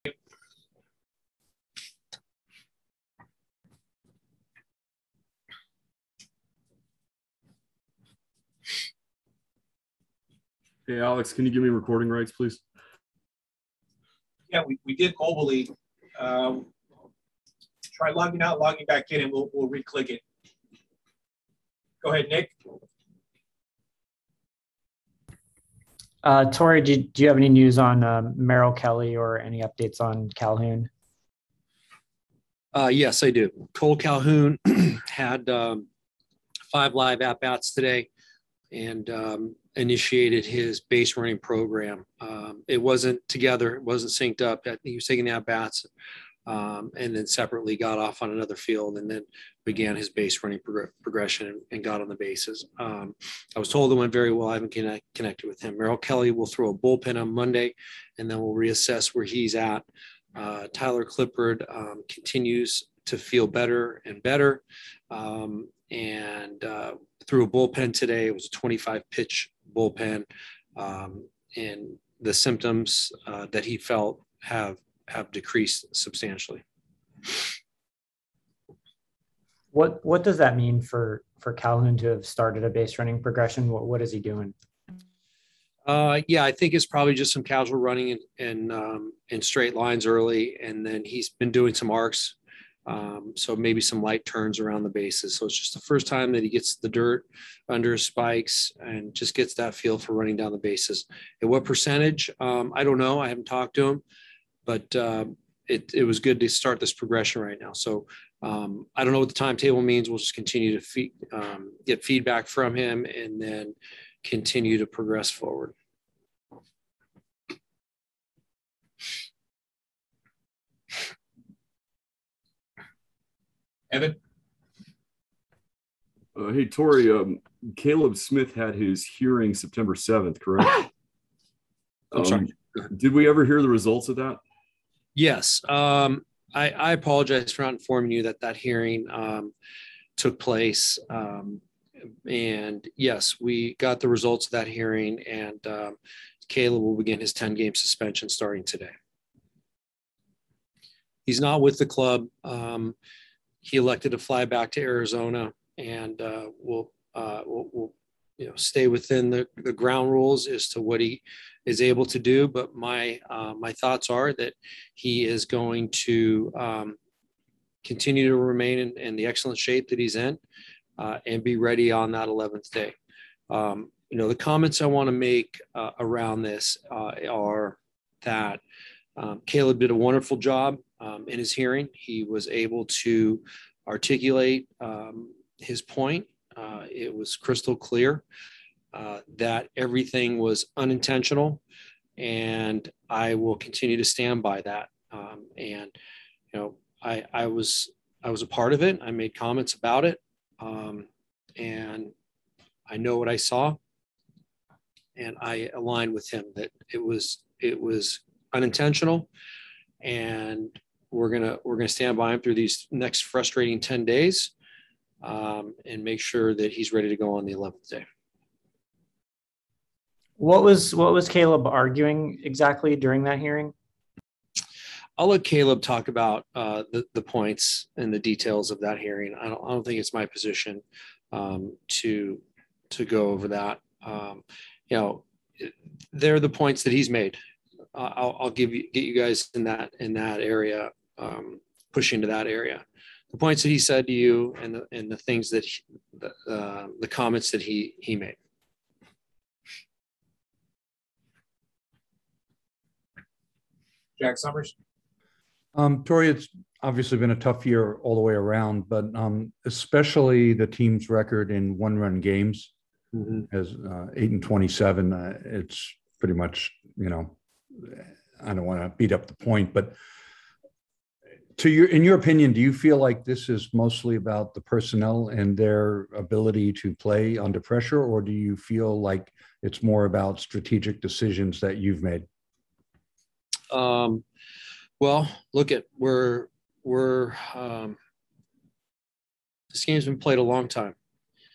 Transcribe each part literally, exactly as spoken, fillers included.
Hey, Alex, can you give me recording rights, please? Yeah, we, we did mobily. Um, try logging out, logging back in, and we'll, we'll re-click it. Go ahead, Nick. Uh, Tori, do, do you have any news on um, Merrill Kelly or any updates on Calhoun? Uh, yes, I do. Cole Calhoun had um, five live at-bats today and um, initiated his base running program. Um, it wasn't together. It wasn't synced up. He was taking the at-bats um, and then separately got off on another field and then began his base running prog- progression and, and got on the bases. Um, I was told it went very well. I haven't connect, connected with him. Merrill Kelly will throw a bullpen on Monday, and then we'll reassess where he's at. Uh, Tyler Clippard um, continues to feel better and better. Um, and uh, threw a bullpen today. It was a twenty-five pitch bullpen. Um, and the symptoms uh, that he felt have, have decreased substantially. What what does that mean for, for Calhoun to have started a base running progression? What what is he doing? Uh, yeah, I think it's probably just some casual running and and, um, and straight lines early, and then he's been doing some arcs, um, so maybe some light turns around the bases. So it's just the first time that he gets the dirt under his spikes and just gets that feel for running down the bases. At what percentage? Um, I don't know. I haven't talked to him, but uh, it it was good to start this progression right now. So um, I don't know what the timetable means. We'll just continue to feed, um, get feedback from him, and then continue to progress forward. Evan? Uh, hey, Tori, um, Caleb Smith had his hearing September seventh, correct? I'm um, sorry. Did we ever hear the results of that? Yes. Um, I, I apologize for not informing you that that hearing um, took place. Um, and yes, we got the results of that hearing, and um, Caleb will begin his ten game suspension starting today. He's not with the club. Um, he elected to fly back to Arizona, and uh, will uh, will will you know stay within the, the ground rules as to what he is able to do. But my uh, my thoughts are that he is going to um, continue to remain in, in the excellent shape that he's in, uh, and be ready on that eleventh day. Um, you know, the comments I want to make uh, around this uh, are that um, Caleb did a wonderful job um, in his hearing. He was able to articulate um, his point. Uh, it was crystal clear uh, that everything was unintentional, and I will continue to stand by that. Um, and you know, I, I was I was a part of it. I made comments about it, um, and I know what I saw, and I aligned with him that it was it was unintentional, and we're gonna we're gonna stand by him through these next frustrating ten days, um, and make sure that he's ready to go on the eleventh day. What was what was Caleb arguing exactly during that hearing? I'll let Caleb talk about uh, the, the points and the details of that hearing. I don't, I don't think it's my position um, to to go over that. Um, you know, they're the points that he's made. Uh, I'll, I'll give you get you guys in that in that area, um, push into that area. The points that he said to you, and the and the things that he, the uh, the comments that he he made. Jack Summers? Um, Tori, it's obviously been a tough year all the way around, but um, especially the team's record in one-run games mm-hmm. as uh, eight and twenty-seven. Uh, it's pretty much, you know, I don't want to beat up the point, but to your, in your opinion, do you feel like this is mostly about the personnel and their ability to play under pressure, or do you feel like it's more about strategic decisions that you've made? Um. Well, look at we're we're um, this game's been played a long time,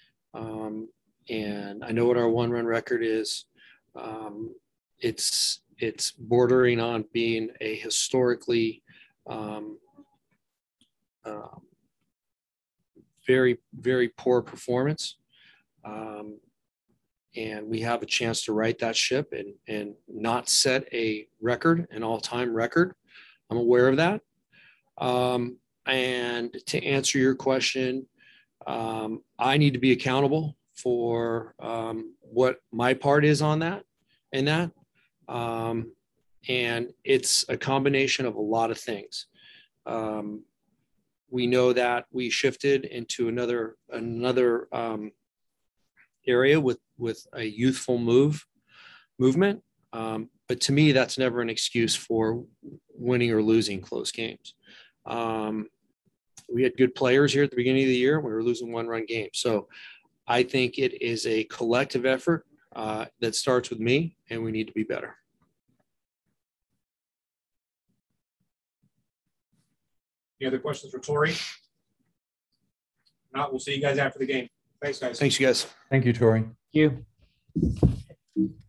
um, and I know what our one-run record is. Um, it's it's bordering on being a historically um, uh, very, very poor performance. Um, and we have a chance to right that ship and, and not set a record, an all-time record. I'm aware of that. Um, and to answer your question, um, I need to be accountable for um, what my part is on that and that. Um, and it's a combination of a lot of things. Um, we know that we shifted into another, another um, area with, with a youthful move movement. Um, but to me, that's never an excuse for winning or losing close games. Um, we had good players here at the beginning of the year. We were losing one run games. So I think it is a collective effort uh, that starts with me, and we need to be better. Any other questions for Tori? If not, we'll see you guys after the game. Thanks, guys. Thanks, you guys. Thank you, Tori. Thank you.